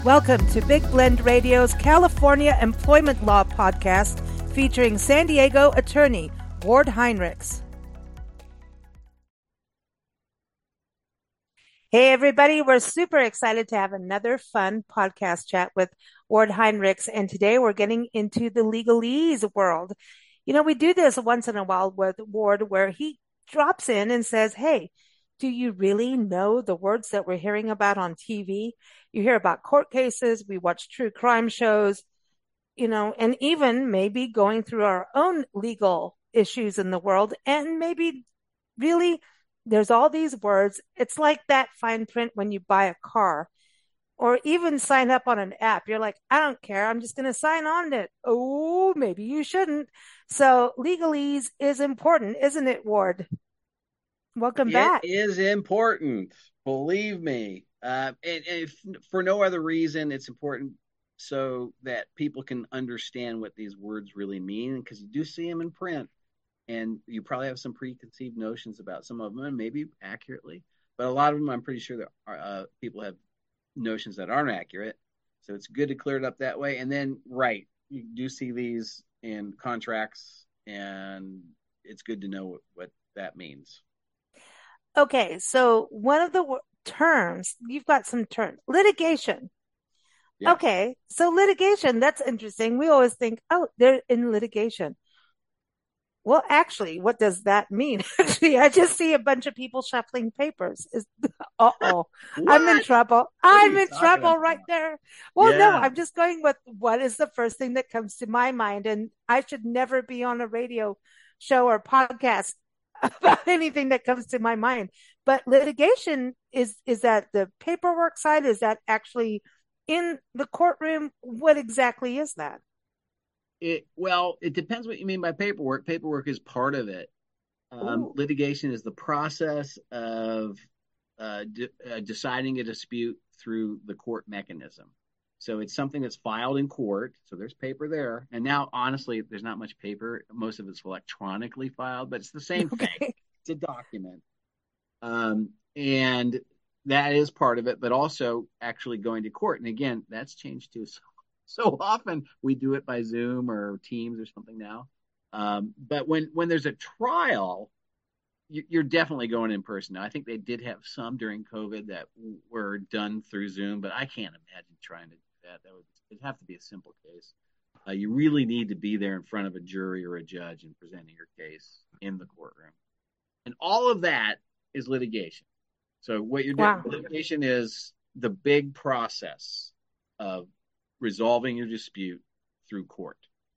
Welcome to Big Blend Radio's California Employment Law Podcast featuring San Diego attorney Ward Heinrichs. Hey everybody, we're super excited to have another fun podcast chat with Ward Heinrichs, and today we're getting into the legalese world. You know, we do this once in a while with Ward where he drops in and says, hey, do you really know the words that we're hearing about on TV? You hear about court cases, we watch true crime shows, you know, and even maybe going through our own legal issues in the world. And maybe really there's all these words. It's like that fine print when you buy a car or even sign up on an app. You're like, I don't care. I'm just going to sign on it. Oh, maybe you shouldn't. So legalese is important, isn't it, Ward? Welcome back. It is important, believe me. And if for no other reason, it's important so that people can understand what these words really mean, because you do see them in print, and you probably have some preconceived notions about some of them, and maybe accurately, but a lot of them, I'm pretty sure that people have notions that aren't accurate. So it's good to clear it up that way. And then, right, you do see these in contracts, and it's good to know what that means. Okay, so one of the terms, you've got some terms, litigation. Yes. Okay, so litigation, that's interesting. We always think, oh, they're in litigation. Well, actually, what does that mean? Actually, I just see a bunch of people shuffling papers. Uh-oh, I'm in trouble. I'm in trouble right there. Well, no, I'm just going with what is the first thing that comes to my mind. And I should never be on a radio show or podcast about anything that comes to my mind. But litigation, is that the paperwork side? Is that actually in the courtroom? What exactly is that? Well, it depends what you mean by paperwork. Paperwork is part of it. Litigation is the process of deciding a dispute through the court mechanism. So it's something that's filed in court. So there's paper there. And now, honestly, there's not much paper. Most of it's electronically filed, but it's the same thing. It's a document. And that is part of it, but also actually going to court. And again, that's changed too. So often we do it by Zoom or Teams or something now. But when there's a trial, you're definitely going in person. Now, I think they did have some during COVID that were done through Zoom, but I can't imagine trying to do that. It'd have to be a simple case. You really need to be there in front of a jury or a judge and presenting your case in the courtroom. And all of that is litigation. So what you're doing, litigation is the big process of resolving your dispute through court.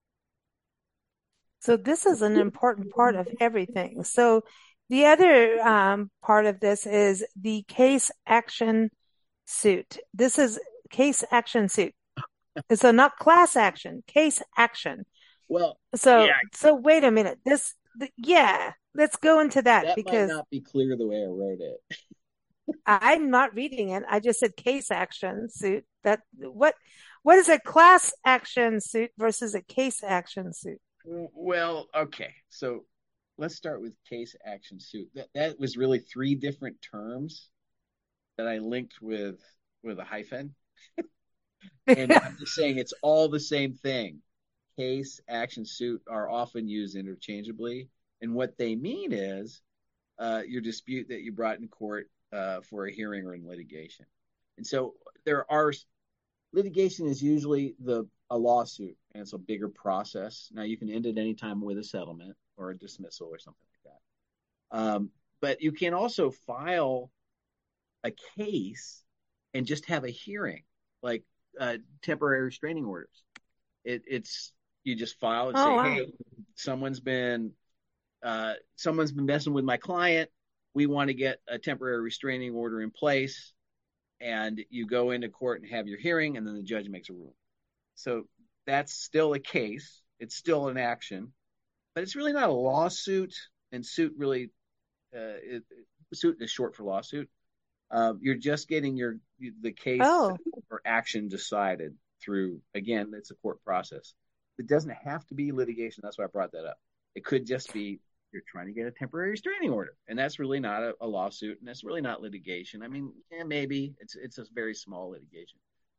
So this is an important part of everything. So the other part of this is the case action suit. This is case action suit. So not class action, case action. Well, so wait a minute. Let's go into that because might not be clear the way I wrote it. I'm not reading it. I just said case action suit. What is a class action suit versus a case action suit? Well, okay. So let's start with case action suit. That was really three different terms that I linked with a hyphen. And I'm just saying it's all the same thing. Case, action, suit are often used interchangeably. And what they mean is your dispute that you brought in court for a hearing or in litigation. And so litigation is usually a lawsuit, and it's a bigger process. Now, you can end it anytime with a settlement or a dismissal or something like that. But you can also file a case and just have a hearing, like temporary restraining orders. It's you just file and say, hey, someone's been messing with my client. We want to get a temporary restraining order in place. And you go into court and have your hearing, and then the judge makes a ruling. So that's still a case. It's still an action, but it's really not a lawsuit. And suit really, suit is short for lawsuit. You're just getting the case or action decided through, again, it's a court process. It doesn't have to be litigation. That's why I brought that up. It could just be you're trying to get a temporary restraining order, and that's really not a lawsuit, and that's really not litigation. I mean, maybe it's a very small litigation,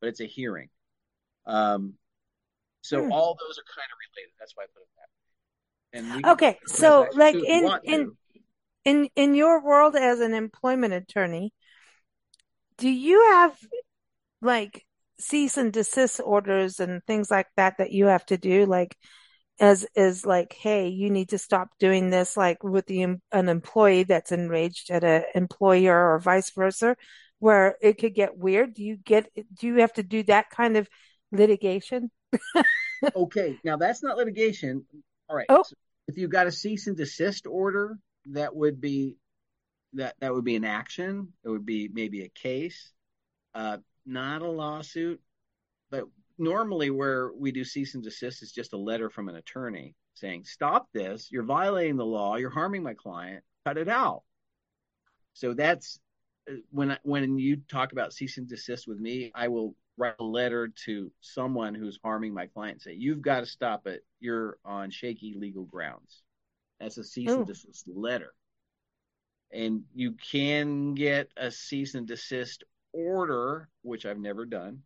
but it's a hearing. Um, so Hmm. all those are kind of related. That's why I put it that way. And we can talk Okay, about class so action like too if you want to. in your world as an employment attorney, do you have like cease and desist orders and things like that that you have to do? Like as is like, hey, you need to stop doing this, like with an employee that's enraged at an employer or vice versa, where it could get weird. Do you have to do that kind of litigation? Okay, now that's not litigation. All right. Oh, So if you got a cease and desist order, that would be that would be an action. It would be maybe a case, uh, not a lawsuit. But normally, where we do cease and desist is just a letter from an attorney saying, "Stop this! You're violating the law. You're harming my client. Cut it out." So that's when you talk about cease and desist with me, I will write a letter to someone who's harming my client and say, "You've got to stop it. You're on shaky legal grounds." That's a cease and oh, desist letter. And you can get a cease and desist order, which I've never done.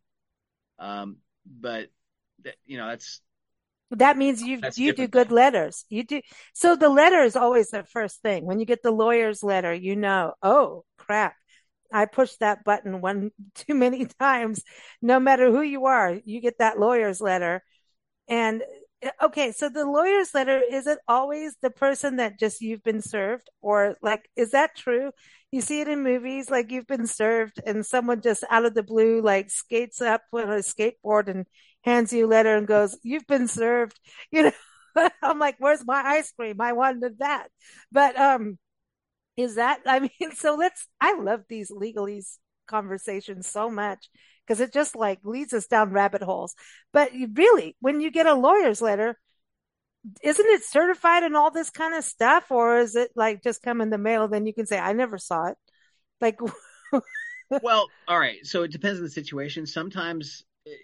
But that's that means you do different good thing. letters. You do. So the letter is always the first thing. When you get the lawyer's letter, oh crap, I pushed that button one too many times. No matter who you are, you get that lawyer's letter. And okay, so the lawyer's letter, is it always the person that just you've been served? Or like, is that true? You see it in movies, like you've been served and someone just out of the blue, like skates up on a skateboard and hands you a letter and goes, you've been served. You know, I'm like, where's my ice cream? I wanted that. But, is that, I mean, I love these legalese conversations so much because it just like leads us down rabbit holes. But you really, when you get a lawyer's letter, isn't it certified and all this kind of stuff? Or is it like just come in the mail? Then you can say, I never saw it. Like, Well, all right. So it depends on the situation. Sometimes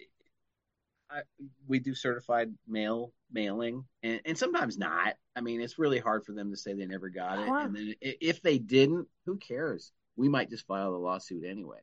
I, we do certified mailing, and sometimes not. I mean, it's really hard for them to say they never got it, wow. and then if they didn't, who cares? We might just file the lawsuit anyway.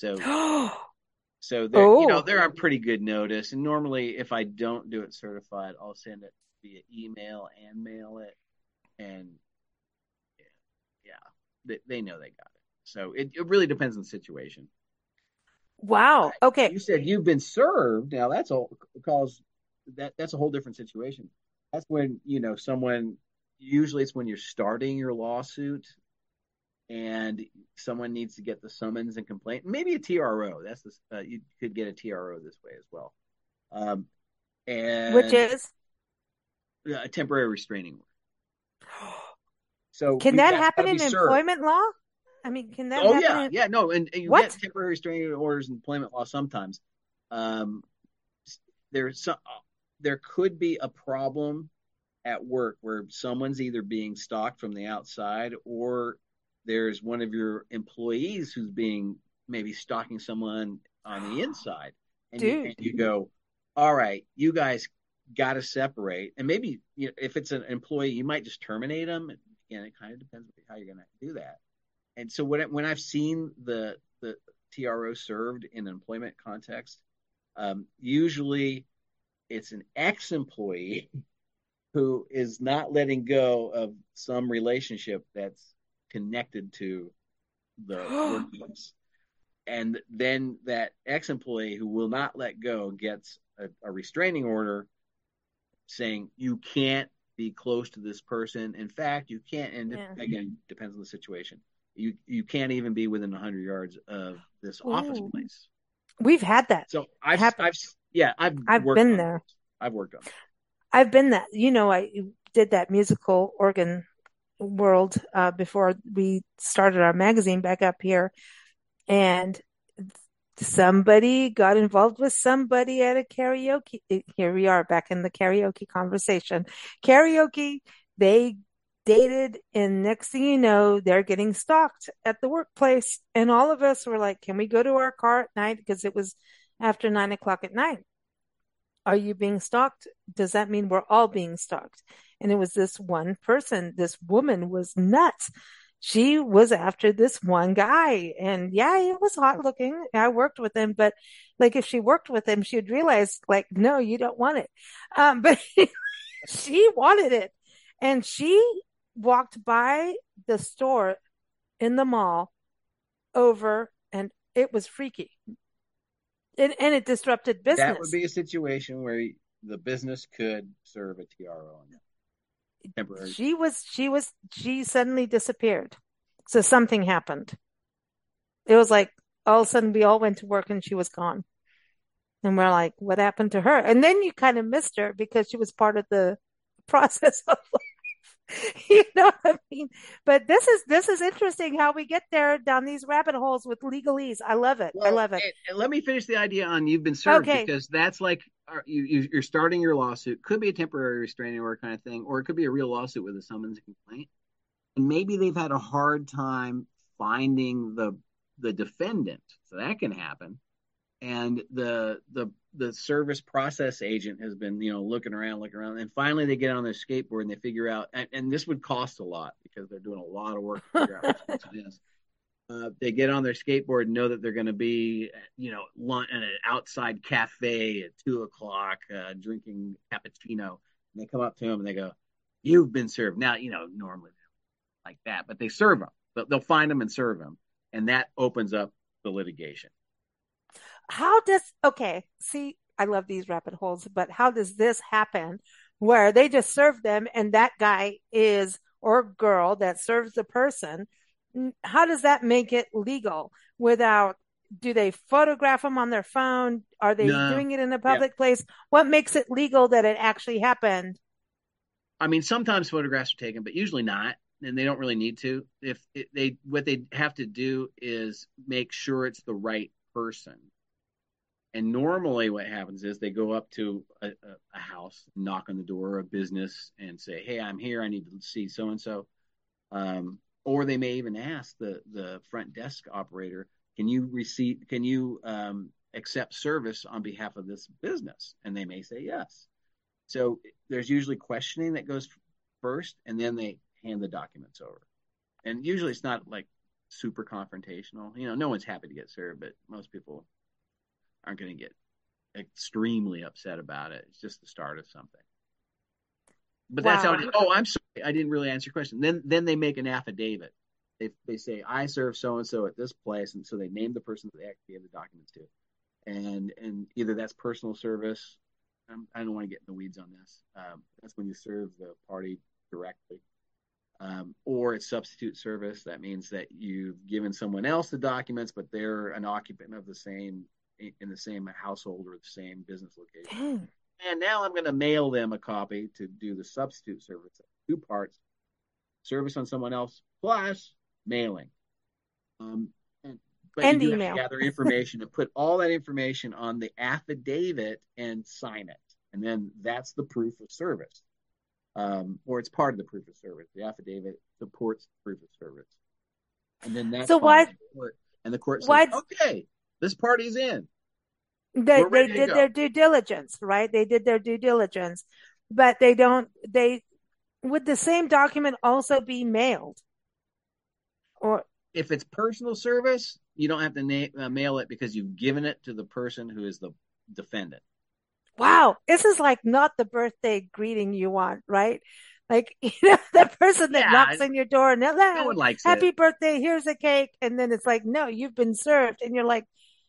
So Oh, they're on pretty good notice. And normally, if I don't do it certified, I'll send it via email and mail it, and yeah, they know they got it. So it really depends on the situation. wow. Okay. You said you've been served. Now that's all cause that's a whole different situation. That's when someone. Usually, it's when you're starting your lawsuit and someone needs to get the summons and complaint. Maybe a TRO. You could get a TRO this way as well, Which and is, a temporary restraining order. So can that that's got happen to be in served. employment law? I mean, can that Oh happen yeah, in yeah, no, and you get what? temporary restraining orders in employment law sometimes. Um, there's some, there could be a problem at work where someone's either being stalked from the outside or there's one of your employees who's being maybe stalking someone on the inside, and Dude. you go, all right, you guys got to separate, and maybe if it's an employee, you might just terminate them. Again, it kind of depends how you're going to do that. And so when I've seen the TRO served in an employment context, usually it's an ex-employee who is not letting go of some relationship that's connected to the workplace. And then that ex-employee who will not let go gets a restraining order saying you can't be close to this person. In fact, you can't. And Yeah. again, depends on the situation. You can't even be within 100 yards of this office Ooh, place. we've had that So happen. I've I've worked been on there. those. I've worked on those. I've been that. I did that musical organ world before we started our magazine back up here, and somebody got involved with somebody at a karaoke. Here we are back in the karaoke conversation. Karaoke, they dated, and next thing you know, they're getting stalked at the workplace. And all of us were like, can we go to our car at night? Because it was after 9 o'clock at night. Are you being stalked? Does that mean we're all being stalked? And it was this one person. This woman was nuts. she was after this one guy. And yeah, he was hot looking. I worked with him, but like if she worked with him, she would realize like, no, you don't want it. But she wanted it. And she walked by the store in the mall over and it was freaky. And it disrupted That would business. be a situation where the business could serve a TRO on that temporary. She suddenly disappeared. So something happened. It was like all of a sudden we all went to work and she was gone. And we're like, what happened to her? And then you kind of missed her because she was part of the process of you know what I mean? But this is interesting how we get there down these rabbit holes with legalese. I love it. I Well, love it. and let me finish the idea on you've been served Okay. because that's like you're starting your lawsuit. Could be a temporary restraining order kind of thing, or it could be a real lawsuit with a summons and complaint. And maybe they've had a hard time finding the defendant, so that can happen. And the service process agent has been looking around, and finally they get on their skateboard and they figure out, and this would cost a lot because they're doing a lot of work to figure out which person it is. They get on their skateboard and know that they're going to be, lunch at an outside cafe at 2 o'clock, drinking cappuccino. And they come up to them and they go, "You've been served." Now, normally like that, but they serve them. They'll find them and serve them, and that opens up the litigation. How does, okay, see, I love these rabbit holes, but how does this happen where they just serve them and that guy is, or girl that serves the person? How does that make it legal without, do they photograph them on their phone? Are they No, doing it in a yeah. public place? What makes it legal that it actually happened? I mean, sometimes photographs are taken, but usually not, and they don't really need to. If they what they have to do is make sure it's the right person. And normally, what happens is they go up to a house, knock on the door, a business, and say, "Hey, I'm here. I need to see so and so." Or they may even ask the front desk operator, Can you accept service on behalf of this business?" And they may say yes. So there's usually questioning that goes first, and then they hand the documents over. And usually it's not like super confrontational. No one's happy to get served, but most people aren't going to get extremely upset about it. It's just the start of something. But that's how Wow. it is. Oh, I'm sorry, I didn't really answer your question. Then they make an affidavit. They say I serve so and so at this place, and so they name the person that they actually gave the documents to, and either that's personal service. I don't want to get in the weeds on this. That's when you serve the party directly, or it's substitute service. That means that you've given someone else the documents, but they're an occupant of the same in the same household or the same business location. Dang. And now I'm going to mail them a copy to do the substitute service. Two parts: service on someone else plus mailing. Um, and, but you And do have to email. gather information and put all that information on the affidavit and sign it. And then that's the proof of service, or it's part of the proof of service. The affidavit supports proof of service. And then that's So filed why, in court. And the court says, why okay, this party's in. they We're they ready to did their go. due diligence, right? They did their due diligence, but they don't, they, would the same document also be mailed? Or If it's personal service, you don't have to mail it because you've given it to the person who is the defendant. wow, this is like not the birthday greeting you want, right? Like, the person that Yeah, knocks on your door and no one likes it. happy birthday, here's a cake. And then it's like, no, you've been served. And you're like,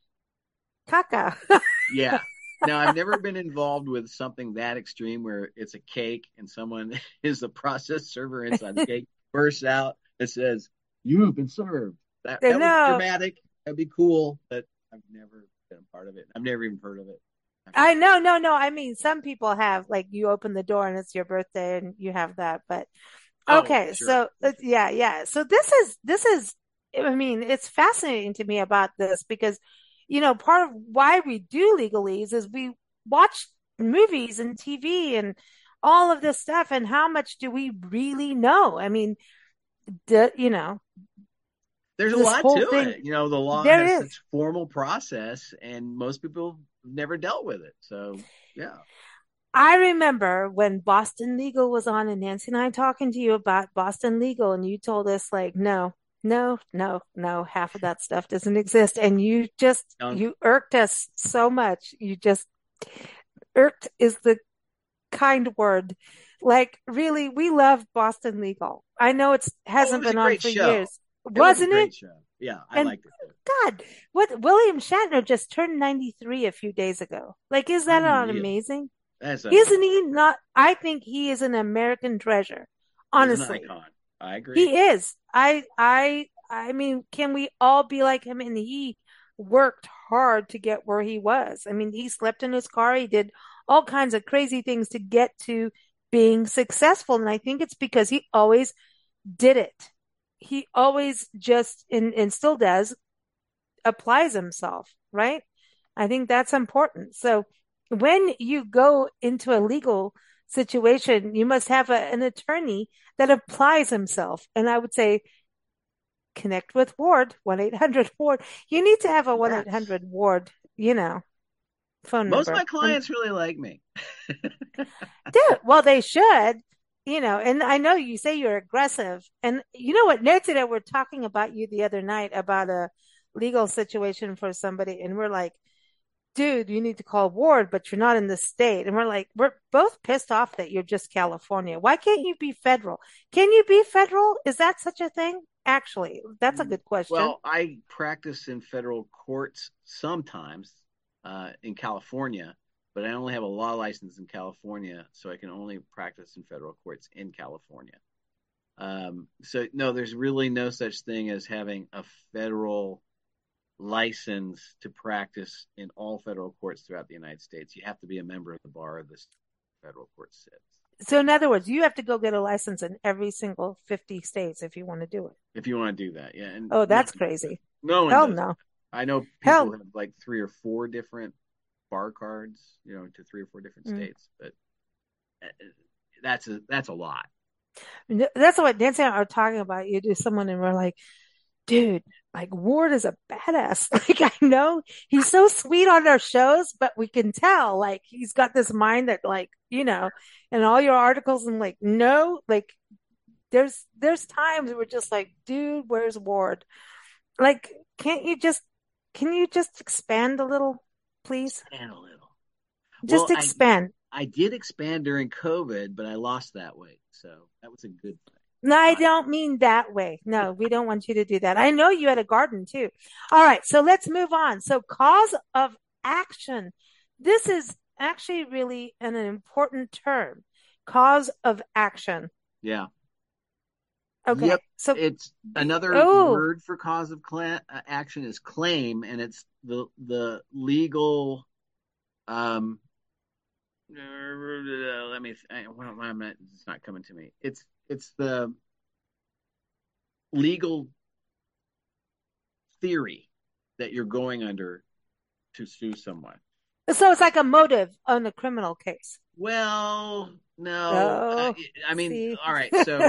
caca. Yeah. Now, I've never been involved with something that extreme where it's a cake and someone is the process server inside the cake, bursts out and says, "You've been served." That would be No, dramatic. That'd be cool, but I've never been a part of it. I've never even heard of it. I know, no, no. I mean, some people have, like, you open the door and it's your birthday and you have that. But Oh, okay, sure. so yeah, yeah. So this is, I mean, it's fascinating to me about this because, part of why we do legalese is we watch movies and TV and all of this stuff, and how much do we really know? I mean, There's a this lot to whole thing, it. The law there has is. such formal process, and most people never dealt with it. So, yeah. I remember when Boston Legal was on and Nancy and I talking to you about Boston Legal, and you told us like, no, no, no, no, half of that stuff doesn't exist. And Um, you irked us so much. You just irked is the kind word. Like, really, we love Boston Legal. I know it's oh, it hasn't was a been on great for show. years, It was a wasn't it? great show. Yeah, I And liked it too. God, what William Shatner just turned 93 a few days ago. Like, is that not Unreal. amazing? That's Isn't unreal. he not? I think he is an American treasure. He's an Honestly, icon. I agree. he is. I mean, can we all be like him? And he worked hard to get where he was. I mean, he slept in his car. He did all kinds of crazy things to get to being successful. And I think it's because he always did it. He always just, and still does, applies himself, right? I think that's important. So when you go into a legal situation, you must have an attorney that applies himself. And I would say connect with Ward, 1-800 Ward. You need to have a 1 Yes. 800 Ward, phone Most of number. my clients really like me. Well, they should, and I know you say you're aggressive. And you know what? Nancy and I were talking about you the other night about a legal situation for somebody. And we're like, dude, you need to call Ward, but you're not in the state. And we're like, we're both pissed off that you're just California. Why can't you be federal? Can you be federal? Is that such a thing? Actually, that's a good question. Well, I practice in federal courts sometimes in California, but I only have a law license in California, so I can only practice in federal courts in California. So, no, there's really no such thing as having a federal license to practice in all federal courts throughout the United States. You have to be a member of the bar of this federal court sits. So, in other words, you have to go get a license in every single 50 states if you want to do it. If you want to do that, yeah, and Oh, no that's one does that. crazy. No one Hell does no. that. I know people Hell. have like three or four different bar cards, to three or four different Mm. states, but uh, that's a lot. That's what Nancy and I are talking about. You do someone, and we're like, dude, like Ward is a badass. Like I know he's so sweet on our shows, but we can tell like he's got this mind that like, and all your articles and like, no, like there's times we're just like, dude, where's Ward? Like, can you just expand a little, please? Expand a little. Well, Just expand. I did expand during COVID, but I lost that weight, so that was a good thing. No, I I don't mean that way. No, we don't want you to do that. I know you had a garden too. All right, so let's move on. So, cause of action. This is actually really an important term. Cause of action. Yeah. Okay. Yep. So, It's another oh, word for cause of action is claim, and it's the legal. Um, let me. Why am I? It's not coming to me. It's the legal theory that you're going under to sue someone. so it's like a motive on a criminal case. Well, no. Oh, I mean, see. all right. So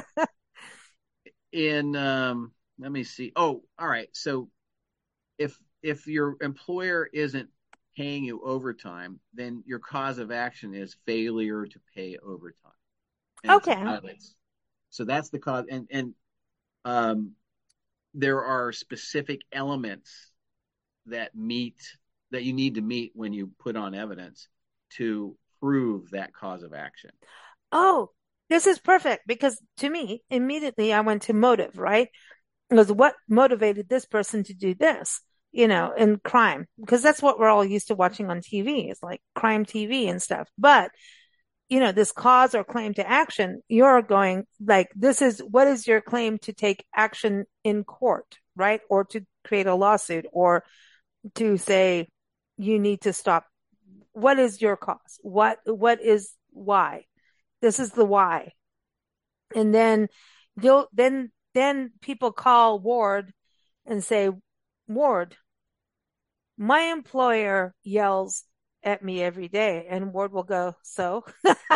in let me see. Oh, all right. So if your employer isn't paying you overtime, then your cause of action is failure to pay overtime, and it's Okay. violates. So that's the cause, and um, there are specific elements that meet that you need to meet when you put on evidence to prove that cause of action. Oh, this is perfect because to me, immediately I went to motive, right? Was what motivated this person to do this, in crime, because that's what we're all used to watching on TV. It's like crime TV and stuff. But, this cause or claim to action, you're going like, what is your claim to take action in court, right? Or to create a lawsuit or to say you need to stop. What is your cause? What is why? This is the why. And then then people call Ward and say, Ward, my employer yells at me every day. And Ward will go, so?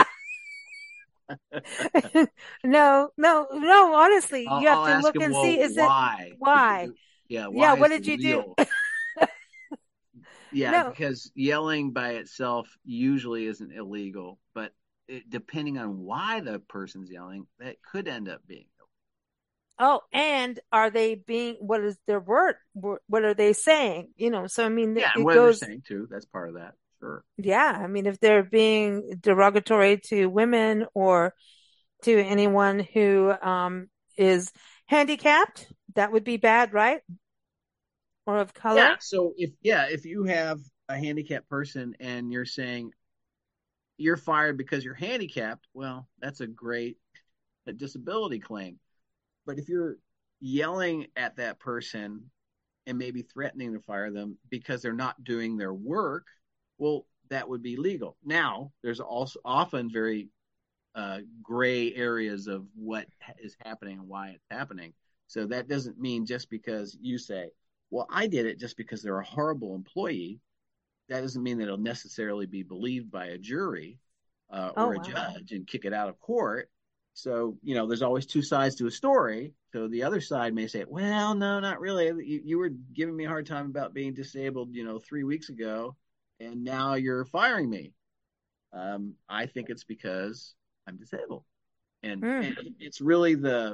No, no, no, honestly, you have I'll to ask look him, and well, see, is it why? why? Yeah, Yeah, why what is the did you do? wheel? Yeah, No. because yelling by itself usually isn't illegal, but depending on why the person's yelling, that could end up being. Oh, and are they being, what is their word? What are they saying? So I mean, Yeah, and it what they're goes, saying too. That's part of that. Sure. yeah. I mean, if they're being derogatory to women or to anyone who is handicapped, that would be bad, right? Or of Yeah. color. So if you have a handicapped person and you're saying you're fired because you're handicapped, well, that's a great disability claim. But if you're yelling at that person and maybe threatening to fire them because they're not doing their work, well, that would be legal. Now, there's also often very gray areas of what is happening and why it's happening. So that doesn't mean just because you say, well, I did it just because they're a horrible employee, that doesn't mean that it'll necessarily be believed by a jury Oh, or a wow. judge and kick it out of court. So, there's always two sides to a story. So the other side may say, well, no, not really. You were giving me a hard time about being disabled, 3 weeks ago, and now you're firing me. I think it's because I'm disabled. And Mm. it's really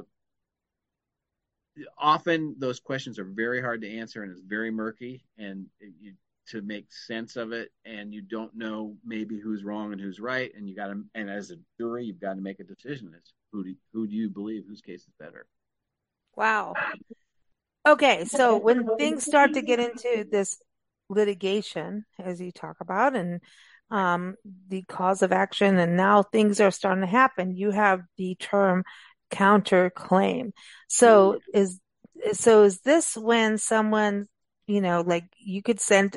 often those questions are very hard to answer and it's very murky and to make sense of it, and you don't know maybe who's wrong and who's right, and and as a jury you've got to make a decision as who do you believe, whose case is better. Wow. Okay, so when things start to get into this litigation, as you talk about, and Right. um, the cause of action, and now things are starting to happen, you have the term counterclaim. Ooh. So is this when someone, like you could send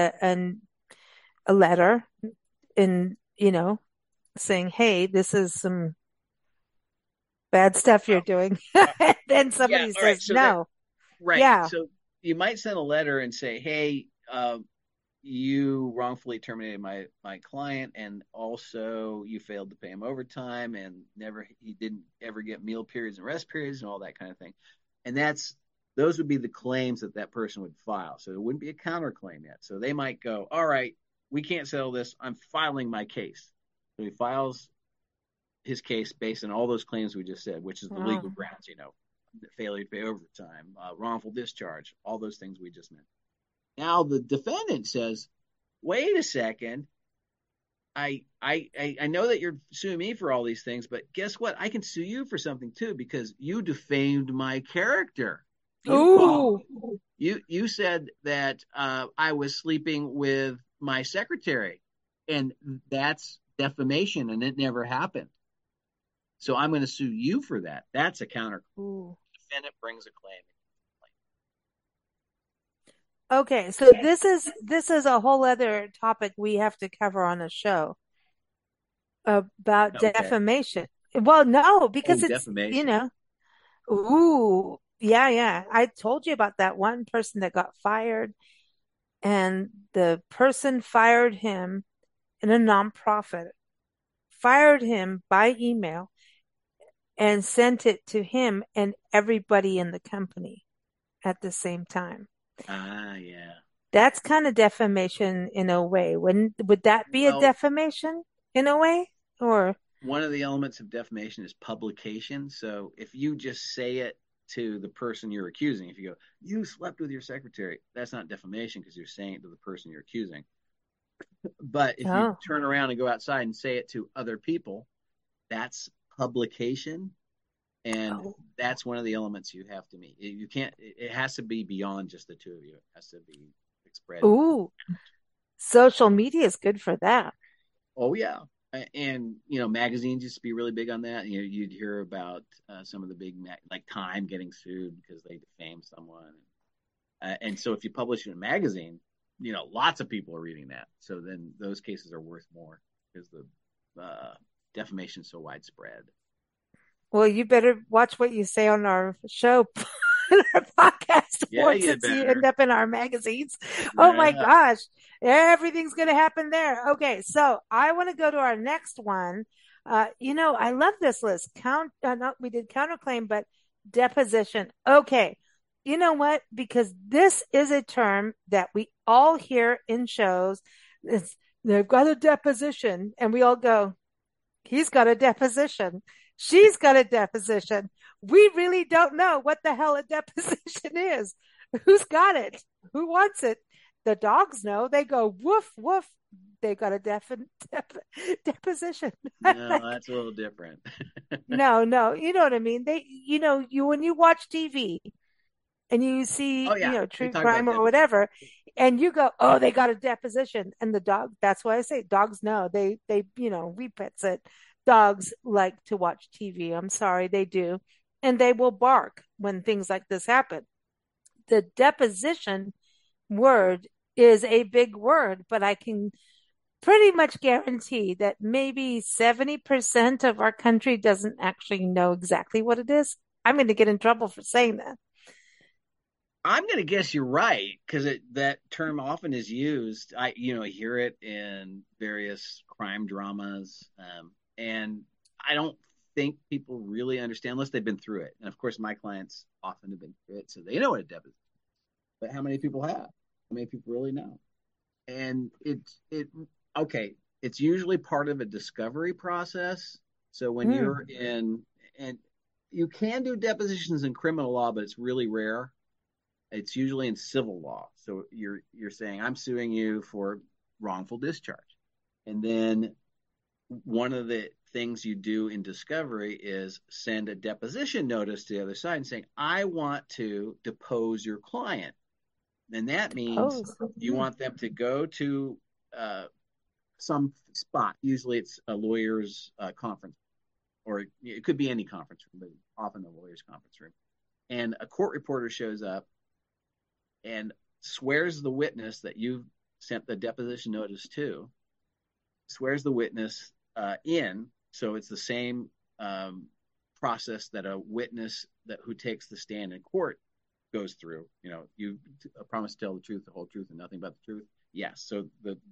a letter in, saying, "Hey, this is some bad stuff you're Well, doing," uh, and then yeah, somebody all right, says so that no. right, Yeah. so you might send a letter and say, hey, you wrongfully terminated my client, and also you failed to pay him overtime, and never he didn't ever get meal periods and rest periods and all that kind of thing. And those would be the claims that that person would file. So it wouldn't be a counterclaim yet. So they might go, all right, we can't settle this, I'm filing my case. So he files his case based on all those claims we just said, which is the legal Oh. grounds, failure to pay overtime, wrongful discharge, all those things we just mentioned. Now the defendant says, "Wait a second, I know that you're suing me for all these things, but guess what? I can sue you for something too because you defamed my character. You called Ooh. you said that I was sleeping with my secretary, and that's defamation, and it never happened. So I'm going to sue you for that. That's a counter. Ooh. Defendant brings a claim. Okay, so this is a whole other topic we have to cover on a show about Okay. defamation. Well, no, Oh, because it's, defamation. ooh, yeah, yeah. I told you about that one person that got fired, and the person fired him in a nonprofit, fired him by email and sent it to him and everybody in the company at the same time. Ah, yeah. That's kind of defamation in a way. Would that be a Well, defamation in a way? Or, one of the elements of defamation is publication. So if you just say it to the person you're accusing, if you go, you slept with your secretary, that's not defamation because you're saying it to the person you're accusing. But if you oh, turn around and go outside and say it to other people, that's publication. And oh, that's one of the elements you have to meet. You can't, it has to be beyond just the two of you. It has to be spread. ooh, social media is good for that. Oh yeah, and magazines used to be really big on that. You'd hear about some of the big like Time getting sued because they defamed someone, and so if you publish in a magazine, lots of people are reading that. So then those cases are worth more because the defamation is so widespread. Well, you better watch what you say on our show, our podcast, Yeah, or you since you end better. up in our magazines. Oh my Yeah. gosh, everything's going to happen there. Okay, so I want to go to our next one. I love this list. We did counterclaim, but deposition. Okay, You know what? Because this is a term that we all hear in shows. It's, they've got a deposition, and we all go, he's got a deposition. She's got a deposition. We really don't know what the hell a deposition is. Who's got it? Who wants it? The dogs know. They go woof woof. They got a deposition. No, Like, that's a little different. no, no, you know what I mean. You when you watch TV and you Oh see, yeah, they true talk about crime or deposition. whatever, and you go, oh, they got a deposition. And the dog, that's why I say dogs know. We pets it. Dogs like to watch TV. I'm sorry, they do. And they will bark when things like this happen. The deposition word is a big word, but I can pretty much guarantee that maybe 70% of our country doesn't actually know exactly what it is. I'm going to get in trouble for saying that. I'm going to guess you're right because that term often is used. I hear it in various crime dramas, and I don't think people really understand unless they've been through it. And of course, my clients often have been through it, so they know what a deposition is. But how many people have? How many people really know? And okay. It's usually part of a discovery process. So when Mm. you're in, and you can do depositions in criminal law, but it's really rare. It's usually in civil law. So you're saying I'm suing you for wrongful discharge, and then one of the things you do in discovery is send a deposition notice to the other side and saying I want to depose your client, and that means Oh, so, you want them to go to uh, some spot. Usually it's a lawyer's conference, or it could be any conference room, but often a lawyer's conference room. And a court reporter shows up and swears the witness that you sent the deposition notice to, swears the witness in. So it's the same process that a witness who takes the stand in court goes through. You promise to tell the truth, the whole truth, and nothing but the truth. Yes. So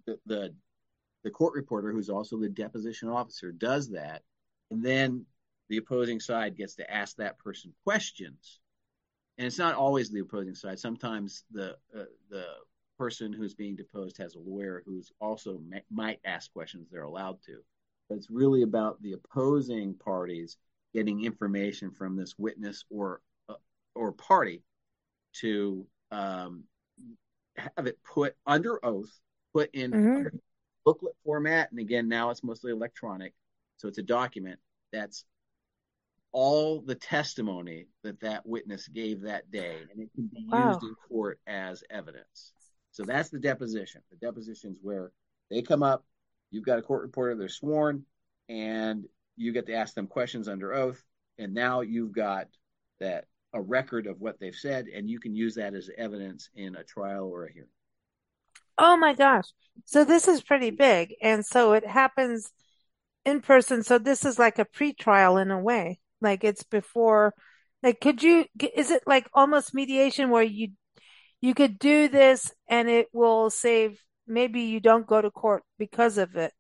the court reporter, who's also the deposition officer, does that, and then the opposing side gets to ask that person questions. And it's not always the opposing side. Sometimes the person who's being deposed has a lawyer who's also might ask questions. They're allowed to, but it's really about the opposing parties getting information from this witness or party to have it put under oath, put in mhm. booklet format, and again, now it's mostly electronic, so it's a document that's all the testimony that witness gave that day, and it can be used Wow. in court as evidence. So that's the deposition. The deposition is where they come up, you've got a court reporter, they're sworn, and you get to ask them questions under oath, and now you've got that a record of what they've said, and you can use that as evidence in a trial or a hearing. Oh my gosh. So this is pretty big. And so it happens in person. So this is like a pre-trial in a way. Like it's before, like, is it like almost mediation where you could do this and it will save, maybe you don't go to court because of it.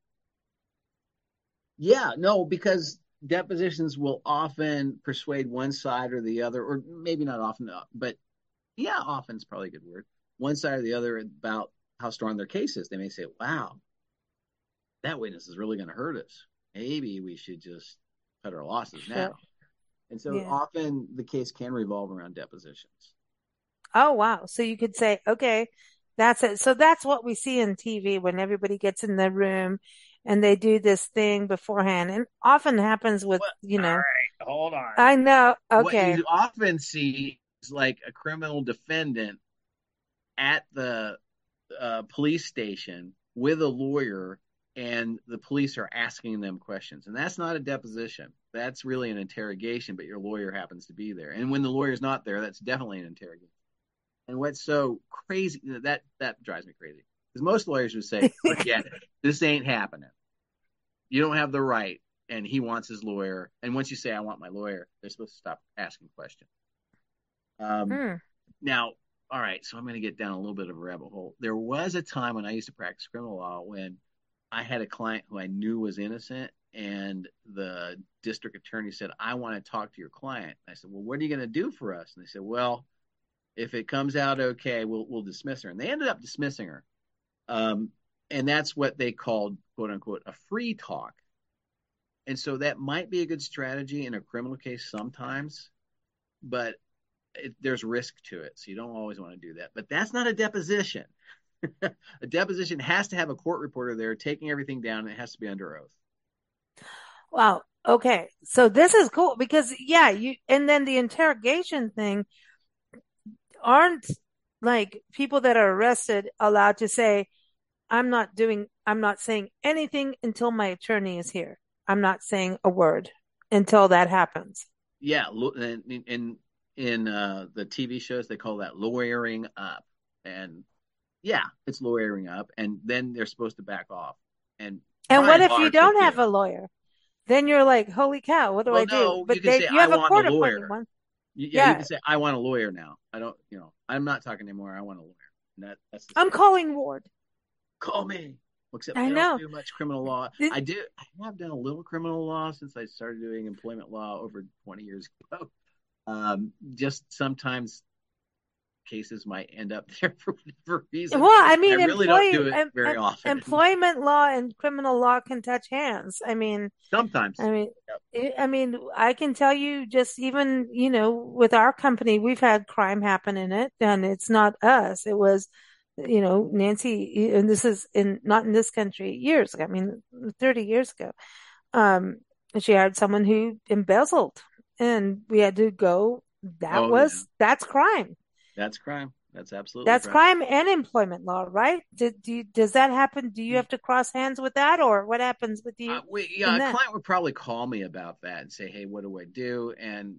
Yeah, no, because depositions will often persuade one side or the other, or maybe not often, but yeah, often is probably a good word. One side or the other about how strong their case is. They may say, wow, that witness is really going to hurt us. Maybe we should just cut our losses now. Sure. And so Yeah. often the case can revolve around depositions. Oh, wow. So you could say, okay, that's it. So that's what we see in TV when everybody gets in the room and they do this thing beforehand. And often happens with, Well, all right, hold on. I know. What Okay. you often see is like a criminal defendant at the police station with a lawyer, and the police are asking them questions. And that's not a deposition. That's really an interrogation, but your lawyer happens to be there. And when the lawyer's not there, that's definitely an interrogation. And what's so crazy, that drives me crazy, because most lawyers would say, forget it. This ain't happening. You don't have the right. And he wants his lawyer. And once you say, I want my lawyer, they're supposed to stop asking questions. Um, Hmm. Now, all right, so I'm going to get down a little bit of a rabbit hole. There was a time when I used to practice criminal law when I had a client who I knew was innocent, and the district attorney said, I want to talk to your client. And I said, well, what are you going to do for us? And they said, well, If it comes out okay, we'll dismiss her. And they ended up dismissing her. Um, and that's what they called, quote unquote, a free talk. And so that might be a good strategy in a criminal case sometimes, but there's risk to it. So you don't always want to do that. But that's not a deposition. A deposition has to have a court reporter there taking everything down, and it has to be under oath. Wow. Okay. So this is cool because yeah, and then the interrogation thing, aren't like people that are arrested allowed to say, I'm not saying anything until my attorney is here. I'm not saying a word until that happens. Yeah, in the TV shows they call that lawyering up, and yeah, it's lawyering up, and then they're supposed to back off and And try what and if you largely don't do have it. a lawyer? Then you're like, holy cow, what do Well, I do? no, you But can say you I have a want a court appointed lawyer. one. Yeah, you Yeah. can say I want a lawyer now. I don't, I'm not talking anymore. I want a lawyer. And that's the I'm same. calling Ward. Call me. Except I I don't know. do much criminal law. It- I have done a little criminal law since I started doing employment law over 20 years ago. Just sometimes cases might end up there for whatever reason. Well, I And I mean, really don't do it very often. employment law and criminal law can touch hands. I mean, Sometimes. I mean, Yep. I mean, I can tell you just even, with our company, we've had crime happen in it, and it's not us. It was, Nancy, and this is not in this country, years ago. I mean, 30 years ago. Um, she hired someone who embezzled, and we had to go. Oh yeah, That's crime. that's crime. That's absolutely That's crime. crime and employment law, right? Does that happen? Do you have to cross hands with that, or what happens with you Yeah, in a that? client would probably call me about that and say, "Hey, what do I do?" And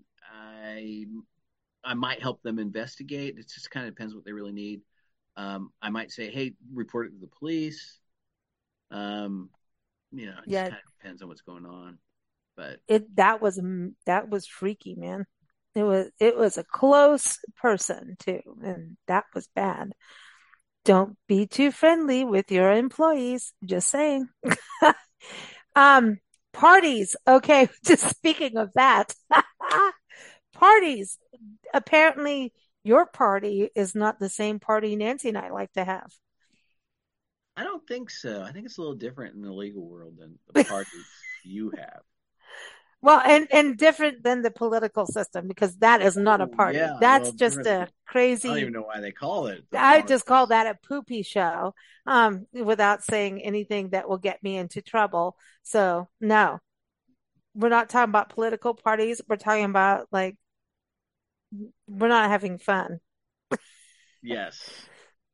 I might help them investigate. It just kind of depends what they really need. I might say, "Hey, report it to the police." Um, it just Yeah, kind of depends on what's going on. But that was freaky, man. It was a close person too, and that was bad. Don't be too friendly with your employees. Just saying. Um, Parties. Okay, just speaking of that, parties. Apparently, your party is not the same party Nancy and I like to have. I don't think so. I think it's a little different in the legal world than the parties you have. Well, and different than the political system because that is not a Oh party. yeah, That's well, just a I don't even crazy. know why they call it the I just call parties. that a poopy show, without saying anything that will get me into trouble. So no, we're not talking about political parties. We're talking about like we're not having fun. Yes,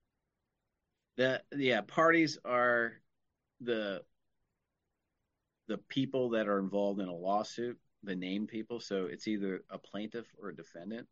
parties are the the people that are involved in a lawsuit, the named people. So it's either a plaintiff or a defendant.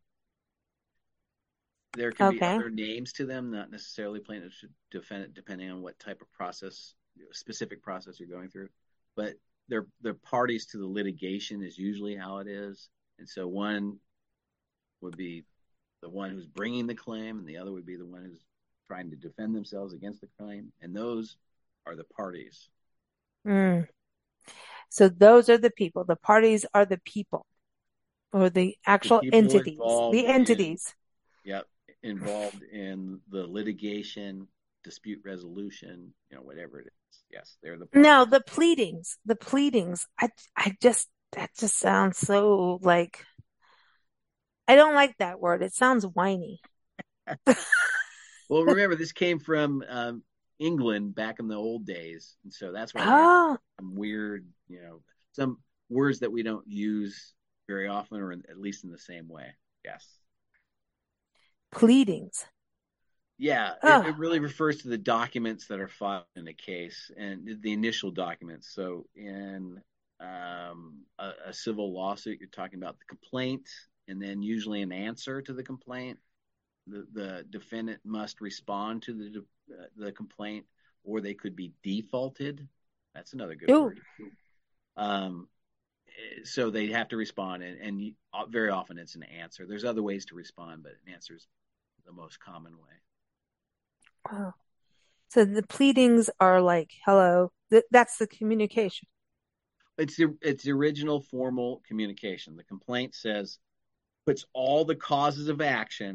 There can be Okay. other names to them, not necessarily plaintiff to defendant, depending on what type of process, specific process you're going through. But they're parties to the litigation is usually how it is. And so one would be the one who's bringing the claim, and the other would be the one who's trying to defend themselves against the claim. And those are the parties. Mm. So those are the people. The parties are the people or the The actual people entities, involved the in entities. yep, involved in the litigation, dispute resolution, whatever it is. Yes, they're the Now, parties. the pleadings, that just sounds so like, I don't like that word. It sounds whiny. Well, remember this came from England back in the old days, and so that's why they have Oh, some weird, some words that we don't use very often, or at least in the same way. Yes. pleadings. Yeah, it Oh, really refers to the documents that are filed in a case and the initial documents. So in a civil lawsuit, you're talking about the complaint and then usually an answer to the complaint. The defendant must respond to the complaint, or they could be defaulted. That's another good ooh, word. Um, so they have to respond, and very often it's an answer. There's other ways to respond, but an answer is the most common way. wow. So the pleadings are like, hello, that's the communication. It's the original formal communication. The complaint says puts all the causes of action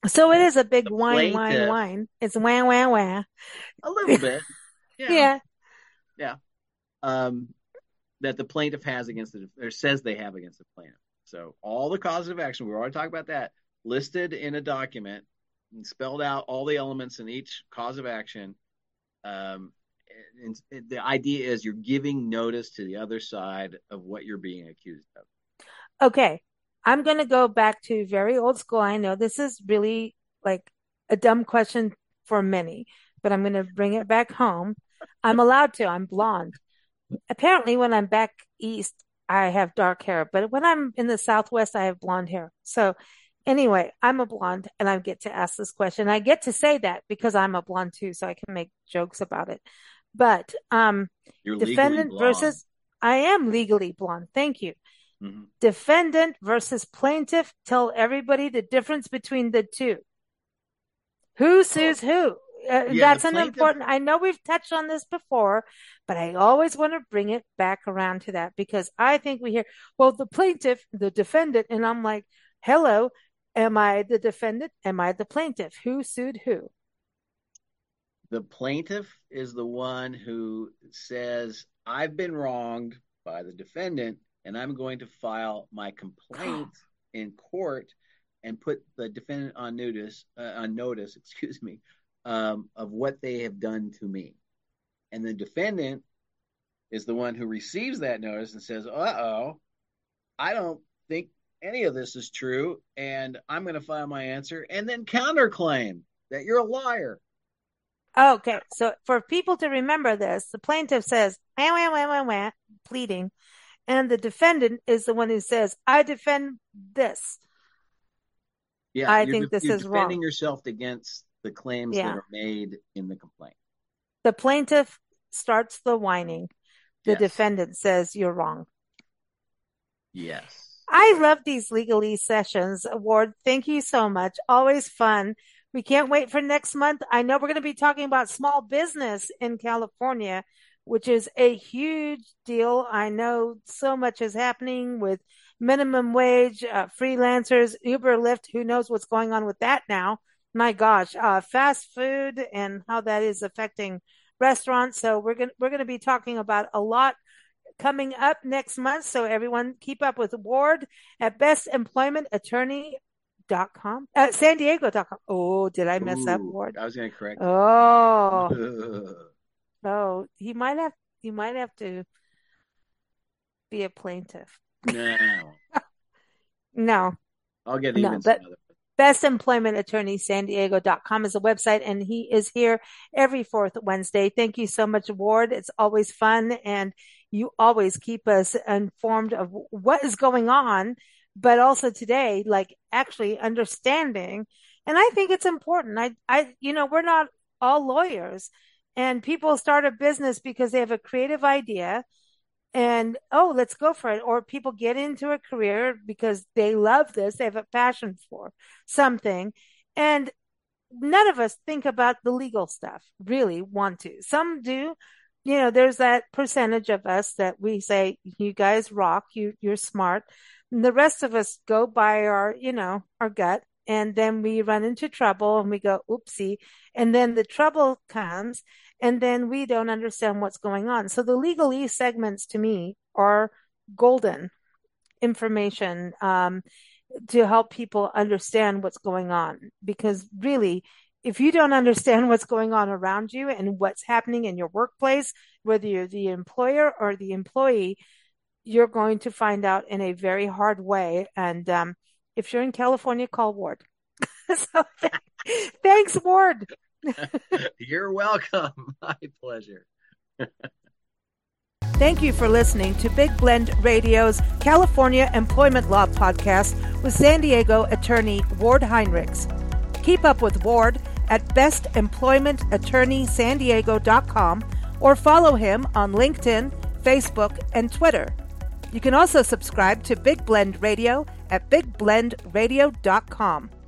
So it is a big The whine, whine, plaintiff, whine. It's wah, wah, wah. a little bit, yeah, Yeah. yeah. Um, that the plaintiff has against or says they have against the plaintiff. So all the causes of action, we already talked about that, listed in a document and spelled out all the elements in each cause of action. Um, and the idea is you're giving notice to the other side of what you're being accused of. Okay. I'm going to go back to very old school. I know this is really like a dumb question for many, but I'm going to bring it back home. I'm allowed to. I'm blonde. Apparently, when I'm back east, I have dark hair, but when I'm in the Southwest, I have blonde hair. So anyway, I'm a blonde and I get to ask this question. I get to say that because I'm a blonde too, so I can make jokes about it. But You're legally defendant blonde. versus I am legally blonde. Thank you. Mm-hmm. Defendant versus plaintiff. Tell everybody the difference between the two. Who sues who? Yeah, the That's an plaintiff. important, I know we've touched on this before, but I always want to bring it back around to that because I think we hear, well, the plaintiff, the defendant, and I'm like, hello, am I the defendant? Am I the plaintiff? Who sued who? The plaintiff is the one who says, I've been wronged by the defendant, and I'm going to file my complaint in court and put the defendant on notice, excuse me, of what they have done to me. And the defendant is the one who receives that notice and says, uh-oh, I don't think any of this is true, and I'm going to file my answer and then counterclaim that you're a liar. Okay, so for people to remember this, the plaintiff says, wah, wah, wah, wah, wah, pleading, and the defendant is the one who says, I defend this. Yeah, I think this you're is defending wrong. yourself against the claims that Yeah. are made in the complaint. The plaintiff starts the whining. The Yes. defendant says, you're wrong. Yes. I love these legalese sessions, Ward. Thank you so much. Always fun. We can't wait for next month. I know we're going to be talking about small business in California, which is a huge deal. I know so much is happening with minimum wage, freelancers, Uber, Lyft. Who knows what's going on with that now? My gosh, fast food and how that is affecting restaurants. So we're going to be talking about a lot coming up next month. So everyone keep up with Ward at bestemploymentattorney.com, San Diego.com. Oh, did I mess up, Ward? I was going to correct you. Oh, you might have to be a plaintiff. No. No. I'll get even. But bestemploymentattorney.san-diego.com is a website, and he is here every fourth Wednesday. Thank you so much, Ward. It's always fun, and you always keep us informed of what is going on, but also today, like actually understanding. And I think it's important. We're not all lawyers, and people start a business because they have a creative idea and, oh, let's go for it. Or people get into a career because they love this. They have a passion for something. And none of us think about the legal stuff, really want to. Some do. There's that percentage of us that we say, you guys rock, you're smart. And the rest of us go by our gut. And then we run into trouble and we go, oopsie. And then the trouble comes and then we don't understand what's going on. So the legalese segments to me are golden information to help people understand what's going on. Because really, if you don't understand what's going on around you and what's happening in your workplace, whether you're the employer or the employee, you're going to find out in a very hard way. And if you're in California, call Ward. So thanks, Ward. You're welcome. My pleasure. Thank you for listening to Big Blend Radio's California Employment Law Podcast with San Diego attorney Ward Heinrichs. Keep up with Ward at bestemploymentattorneysandiego.com or follow him on LinkedIn, Facebook, and Twitter. You can also subscribe to Big Blend Radio at bigblendradio.com.